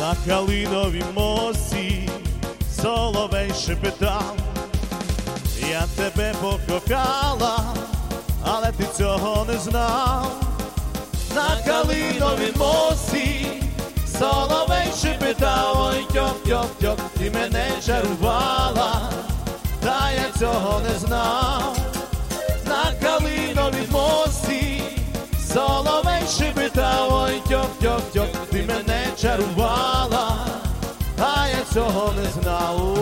На калиновім мості соловей шепетав: я тебе покохала, але ти цього не знав. На калиновім мості соловей шепетав: ой, тьох-тьох-тьох, ти мене чарувала, та я цього не знав. На калиновім мості соловей шепетав: ой, тьох-тьох-тьох, ти мене чарувала, а я цього не знав.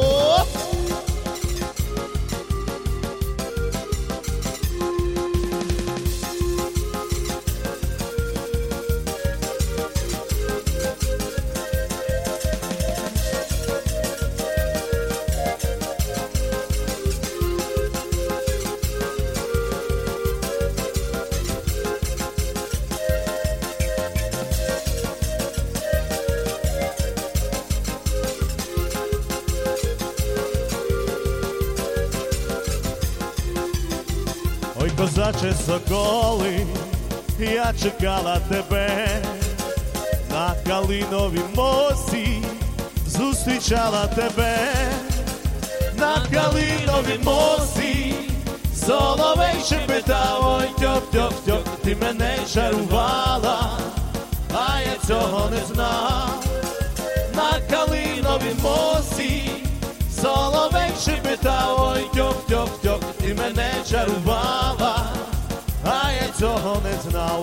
Ой, козаче соколи, я чекала тебе, на калиновім мості зустрічала тебе. На калиновім мості соловей шепетав: ой, тьох-тьох-тьох, ти мене чарувала, а я цього не знав. На калиновім мості соловей шепетав: ой, тьох-тьох-тьох, ти мене чарувала, а я цього не знав.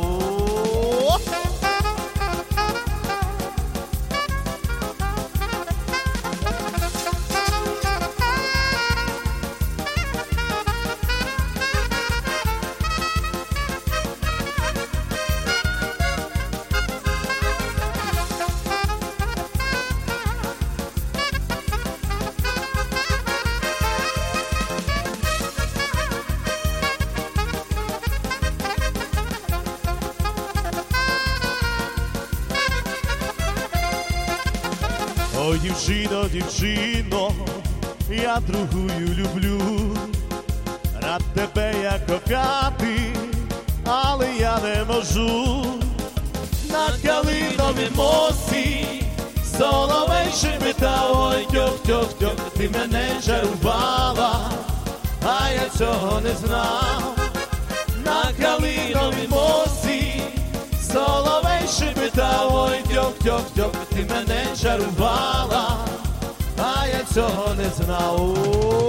Ой, дівчино, дівчино, я другую люблю, рад тебе я кохати, але я не можу. На калиновім мості соловей шепетав: ой, тьох-тьох-тьох, ти мене чарувала, а я цього не знав. На калиновім мості соловей шепетав: ой, тьох-тьох-тьох, ти мене чарувала, а я цього не знав.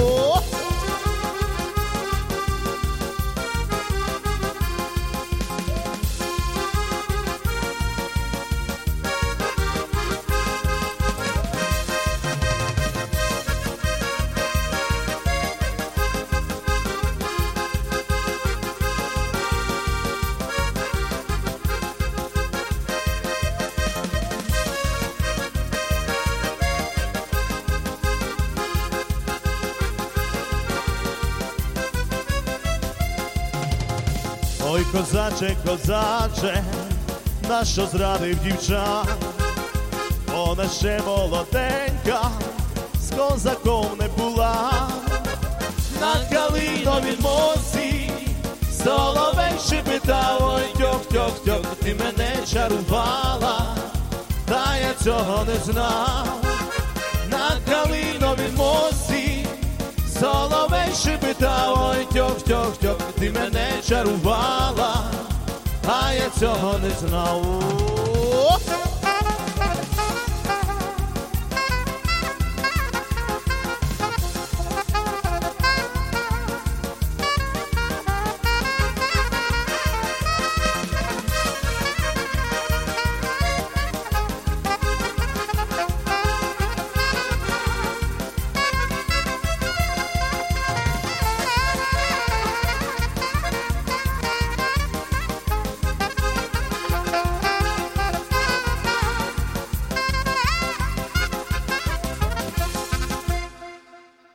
Ой, козаче, козаче, нащо зрадив дівчат? Вона ще молоденька, з козаком не була. На калиновім мості соловей шепетав: ой, тьох-тьох-тьох, ти мене чарувала, та я цього не знав. На калиновім мості соловей шепетав: ой, тьох-тьох-тьох, ти мене чарувала, а я цього не знав.